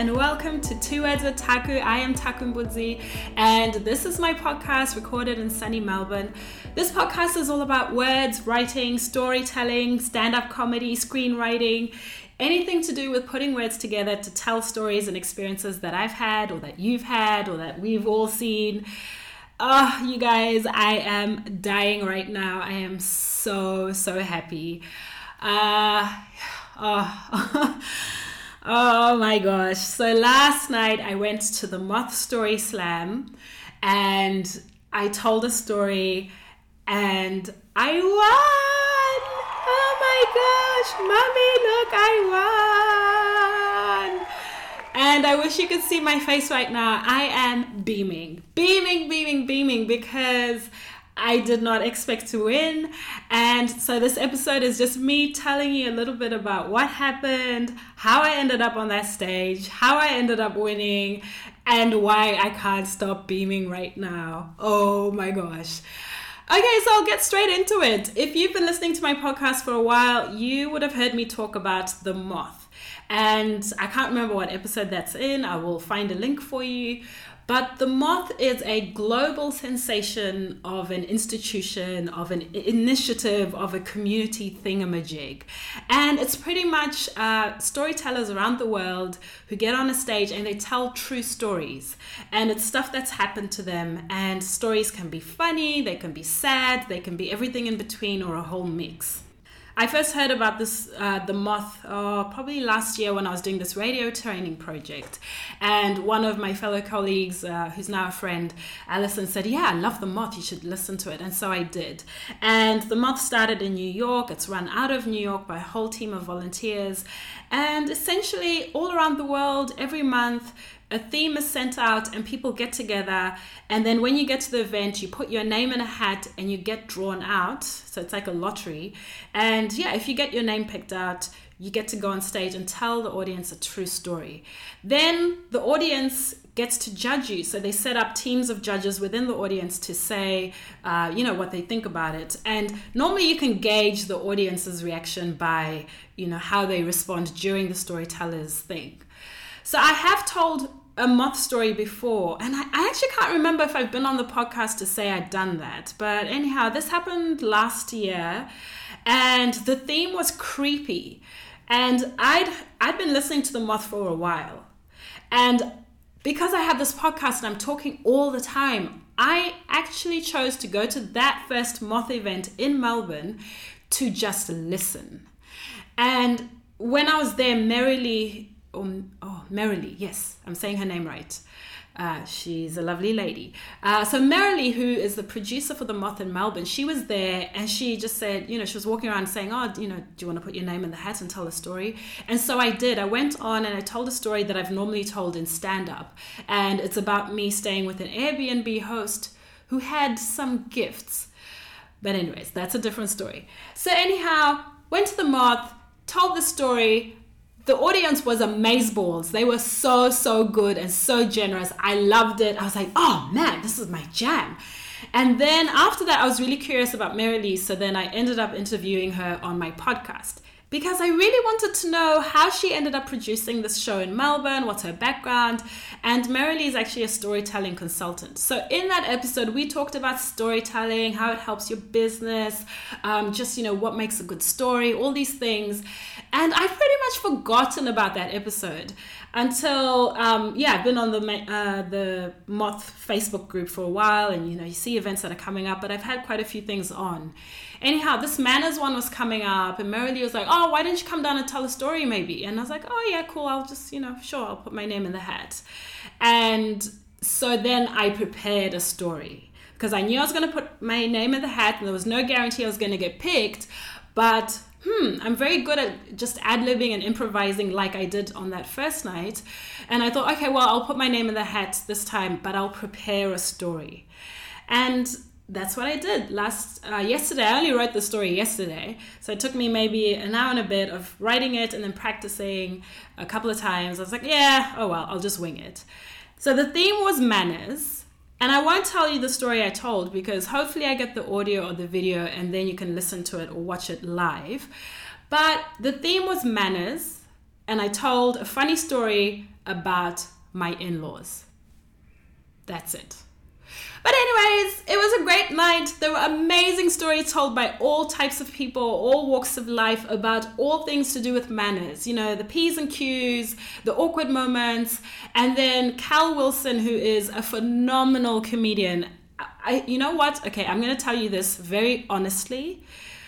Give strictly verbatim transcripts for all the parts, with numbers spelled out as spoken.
and welcome to Two Words with Taku. I am Taku Mbudzi, and this is my podcast recorded in sunny Melbourne. This podcast is all about words, writing, storytelling, stand-up comedy, screenwriting, anything to do with putting words together to tell stories and experiences that I've had or that you've had or that we've all seen. Oh, you guys, I am dying right now. I am so, so happy. Uh, oh, oh my gosh. So last night I went to the Moth Story Slam and I told a story and I won. Oh my gosh, mommy, look, I won. And I wish you could see my face right now. I am beaming, beaming, beaming, beaming because I did not expect to win. And so this episode is just me telling you a little bit about what happened, how I ended up on that stage, how I ended up winning, and why I can't stop beaming right now. Oh my gosh. Okay, so I'll get straight into it. If you've been listening to my podcast for a while, you would have heard me talk about the moth. And I can't remember what episode that's in. I will find a link for you. But the moth is a global sensation of an institution, of an initiative, of a community thingamajig. And it's pretty much uh, storytellers around the world who get on a stage and they tell true stories. And it's stuff that's happened to them. And stories can be funny, they can be sad, they can be everything in between or a whole mix. I first heard about this, uh, the moth, uh, probably last year when I was doing this radio training project. And one of my fellow colleagues, uh, who's now a friend, Alison, said, yeah, I love the moth, you should listen to it. And so I did. And the moth started in New York. It's run out of New York by a whole team of volunteers. And essentially all around the world, every month, a theme is sent out and people get together, and then when you get to the event you put your name in a hat and you get drawn out, so it's like a lottery. And yeah, if you get your name picked out, you get to go on stage and tell the audience a true story. Then the audience gets to judge you, so they set up teams of judges within the audience to say uh, you know what they think about it. And normally you can gauge the audience's reaction by you know how they respond during the storyteller's thing. So I have told a moth story before, and I, I actually can't remember if I've been on the podcast to say I'd done that. But anyhow, this happened last year, and the theme was creepy. And I'd I'd been listening to the moth for a while, and because I have this podcast and I'm talking all the time, I actually chose to go to that first moth event in Melbourne to just listen. And when I was there, Merrily. Oh, oh, Merrily, yes, I'm saying her name right. Uh, she's a lovely lady. Uh, so Merrily, who is the producer for The Moth in Melbourne, she was there and she just said, you know, she was walking around saying, oh, you know, do you want to put your name in the hat and tell a story? And so I did. I went on and I told a story that I've normally told in stand-up. And it's about me staying with an Airbnb host who had some gifts. But anyways, that's a different story. So anyhow, went to The Moth, told the story. The audience was amazeballs. They were so, so good and so generous. I loved it. I was like, oh man, this is my jam. And then after that, I was really curious about Merrily. So then I ended up interviewing her on my podcast because I really wanted to know how she ended up producing this show in Melbourne, what's her background. And Merrily is actually a storytelling consultant. So in that episode, we talked about storytelling, how it helps your business, um, just, you know, what makes a good story, all these things. And I've pretty much forgotten about that episode until, um, yeah, I've been on the uh, the Moth Facebook group for a while, and, you know, you see events that are coming up, but I've had quite a few things on. Anyhow, this Manners one was coming up, and Merrily was like, oh, why didn't you come down and tell a story maybe? And I was like, oh, yeah, cool, I'll just, you know, sure, I'll put my name in the hat. And so then I prepared a story because I knew I was going to put my name in the hat, and there was no guarantee I was going to get picked, but hmm, I'm very good at just ad-libbing and improvising like I did on that first night. And I thought, okay, well, I'll put my name in the hat this time, but I'll prepare a story. And that's what I did last, uh, yesterday. I only wrote the story yesterday. So it took me maybe an hour and a bit of writing it and then practicing a couple of times. I was like, yeah, oh well, I'll just wing it. So the theme was manners. And I won't tell you the story I told because hopefully I get the audio or the video and then you can listen to it or watch it live. But the theme was manners, and I told a funny story about my in-laws. That's it. But anyways, it was a great night. There were amazing stories told by all types of people, all walks of life, about all things to do with manners. You know, the P's and Q's, the awkward moments. And then Cal Wilson, who is a phenomenal comedian. I, you know what? Okay, I'm going to tell you this very honestly.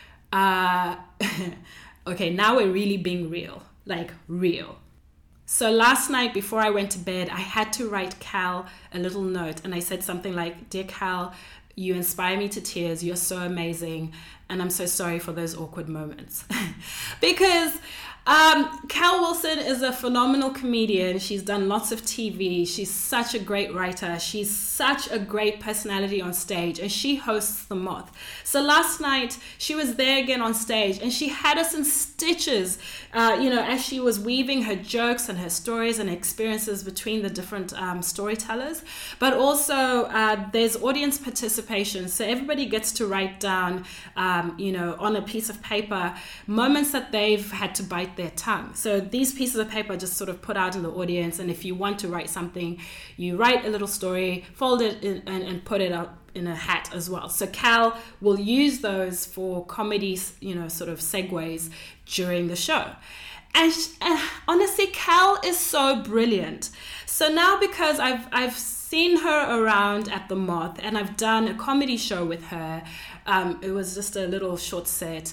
Uh, okay, now we're really being real. Like, real. So last night before I went to bed, I had to write Cal a little note. And I said something like, "Dear Cal, you inspire me to tears. You're so amazing. And I'm so sorry for those awkward moments." Because um, Cal Wilson is a phenomenal comedian. She's done lots of T V. She's such a great writer. She's such a great personality on stage. And she hosts The Moth. So last night, she was there again on stage. And she had us in stitches, uh, you know, as she was weaving her jokes and her stories and experiences between the different um, storytellers. But also, uh, there's audience participation. So everybody gets to write down, um, you know, on a piece of paper, moments that they've had to bite their tongue. So these pieces of paper just sort of put out in the audience, and if you want to write something, you write a little story, fold it in, and, and put it out in a hat as well. So Cal will use those for comedy, you know, sort of segues during the show. And uh, honestly, Cal is so brilliant. So now, because I've I've seen her around at The Moth, and I've done a comedy show with her, um, it was just a little short set.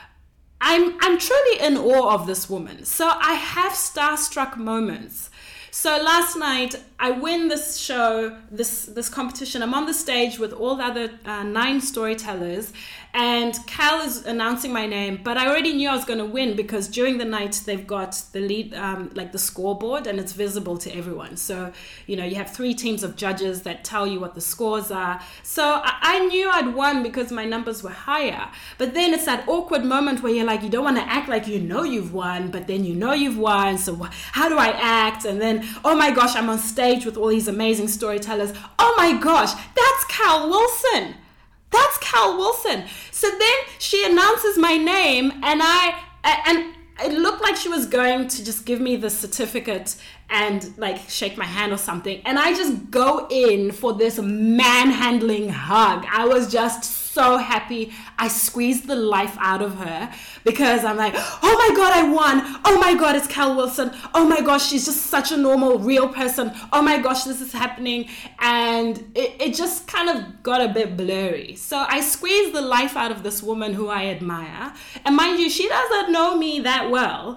I'm I'm truly in awe of this woman. So I have starstruck moments. So last night, I win this show, this this competition. I'm on the stage with all the other uh, nine storytellers, and Cal is announcing my name, but I already knew I was going to win because during the night they've got the lead, um, like the scoreboard, and it's visible to everyone. So, you know, you have three teams of judges that tell you what the scores are. So I, I knew I'd won because my numbers were higher. But then it's that awkward moment where you're like, you don't want to act like you know you've won, but then you know you've won. So wh- how do I act? And then, oh my gosh, I'm on stage with all these amazing storytellers. Oh my gosh, that's Cal Wilson. That's Cal Wilson. So then she announces my name, and I and it looked like she was going to just give me the certificate and like shake my hand or something. And I just go in for this manhandling hug. I was just so happy. I squeezed the life out of her because I'm like, oh my God, I won. Oh my God, it's Cal Wilson. Oh my gosh, she's just such a normal, real person. Oh my gosh, this is happening. And it, it just kind of got a bit blurry. So I squeezed the life out of this woman who I admire. And mind you, she doesn't know me that well.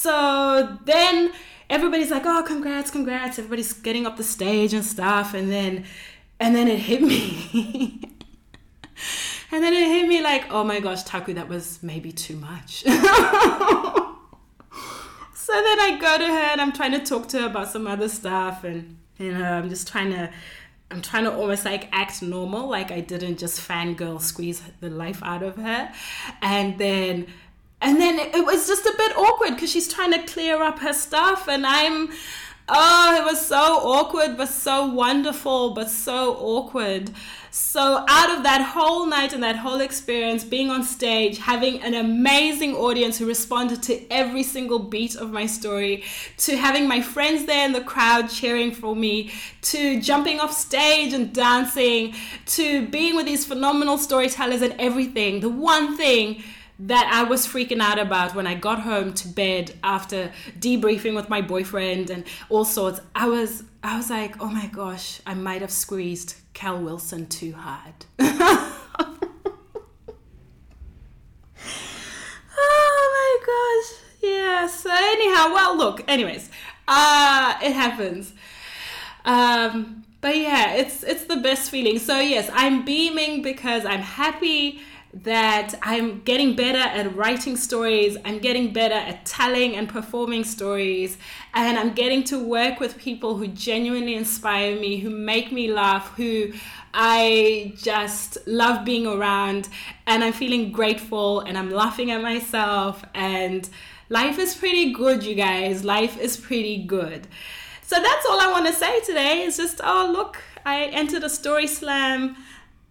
So then everybody's like, oh, congrats, congrats. Everybody's getting up the stage and stuff. And then, and then it hit me. And then it hit me like, oh my gosh, Taku, that was maybe too much. So then I go to her and I'm trying to talk to her about some other stuff. And, you know, I'm just trying to, I'm trying to almost like act normal. Like I didn't just fangirl squeeze the life out of her. And then, and then it was just a bit awkward because she's trying to clear up her stuff. And I'm, oh, it was so awkward, but so wonderful, but so awkward. So out of that whole night and that whole experience, being on stage, having an amazing audience who responded to every single beat of my story, to having my friends there in the crowd cheering for me, to jumping off stage and dancing, to being with these phenomenal storytellers and everything, the one thing that I was freaking out about when I got home to bed after debriefing with my boyfriend and all sorts, I was I was like, oh my gosh, I might have squeezed Cal Wilson too hard. Oh my gosh. Yeah, so anyhow, well, look, anyways, uh, it happens. Um, but yeah, it's it's the best feeling. So yes, I'm beaming because I'm happy that I'm getting better at writing stories, I'm getting better at telling and performing stories, and I'm getting to work with people who genuinely inspire me, who make me laugh, who I just love being around, and I'm feeling grateful and I'm laughing at myself, and life is pretty good, you guys. Life is pretty good. So that's all I want to say today is just, oh, look, I entered a story slam.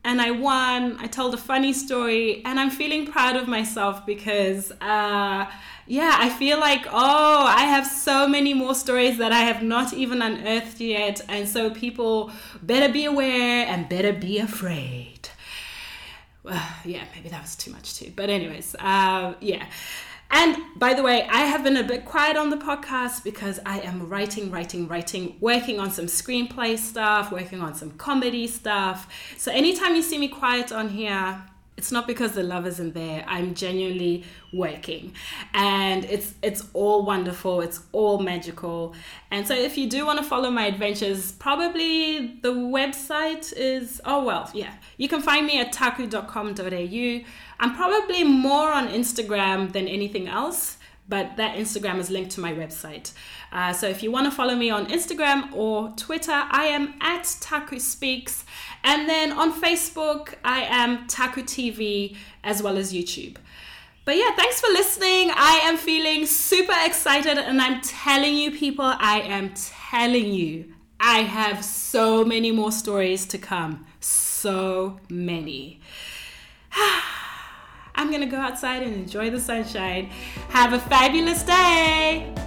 and I won. I told a funny story, and I'm feeling proud of myself because, uh, yeah, I feel like, oh, I have so many more stories that I have not even unearthed yet. And so people better be aware and better be afraid. Well, yeah, maybe that was too much too. But anyways, uh, yeah. And by the way, I have been a bit quiet on the podcast because I am writing, writing, writing, working on some screenplay stuff, working on some comedy stuff. So anytime you see me quiet on here, it's not because the love isn't there. I'm genuinely working, and it's it's all wonderful. It's all magical. And so if you do want to follow my adventures, probably the website is, oh, well, yeah. You can find me at taku dot com dot a u. I'm probably more on Instagram than anything else, but that Instagram is linked to my website. Uh, so if you want to follow me on Instagram or Twitter, I am at Taku Speaks. And then on Facebook, I am Taku T V, as well as YouTube. But yeah, thanks for listening. I am feeling super excited, and I'm telling you, people, I am telling you, I have so many more stories to come. So many. I'm going to go outside and enjoy the sunshine. Have a fabulous day.